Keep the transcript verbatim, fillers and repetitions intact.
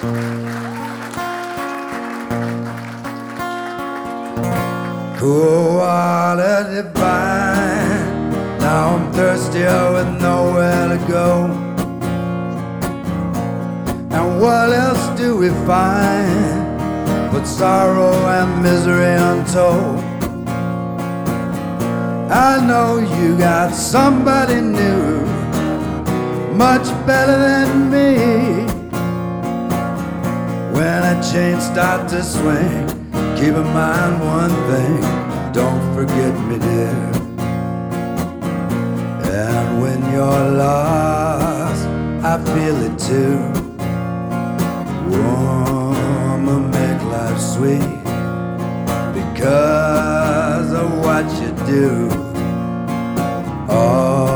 Cool water divine. Now I'm thirstier with nowhere to go. And what else do we find but sorrow and misery untold? I know you got somebody new, much better than me. When a chain starts to swing, keep in mind one thing, don't forget me, dear. And when you're lost, I feel it too. Woman, make life sweet because of what you do. Oh,